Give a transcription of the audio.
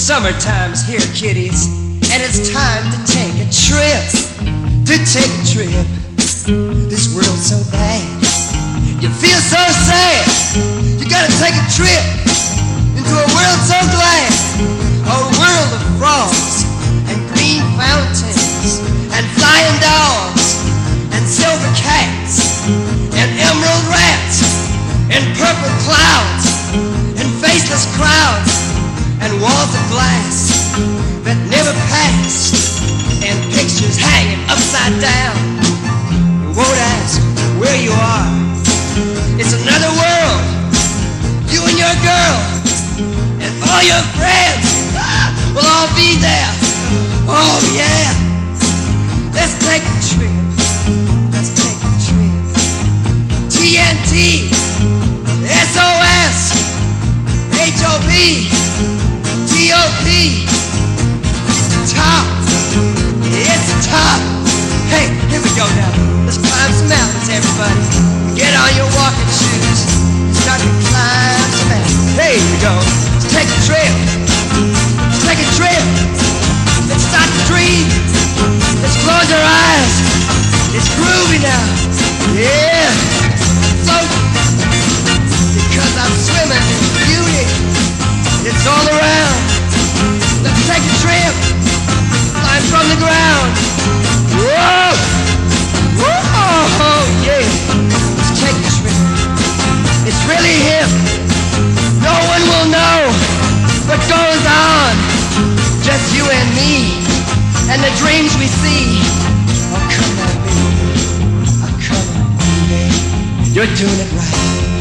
Summertime's here, kiddies, and it's time to take a trip. To take a trip. This world's so bad. You feel so sad. You gotta take a trip into a world so glad. A world of frogs and green fountains and flying dogs and silver cats and emerald rats and purple clouds and faceless crowds and walls of glass that never pass, and pictures hanging upside down. You won't ask where you are. It's another world. You and your girl and all your friends will all be there. Oh yeah. Let's take a trip. Let's take a trip. TNT, SOS, HOP, TOP, top, it's top. Hey, here we go now. Let's climb some mountains, everybody. Get on your walking shoes. Start to climb some mountains. Hey, here we go. Let's take a trip. Let's take a trip. Let's start to dream. Let's close our eyes. It's groovy now. Yeah. Float. Because I'm swimming in beauty. It's all around. Let's take a trip. Climb from the ground. Whoa! Whoa! Yeah. Let's take a trip. It's really hip. No one will know what goes on. Just you and me and the dreams we see. Oh, come on, baby. Oh, come on, baby. You're doing it right.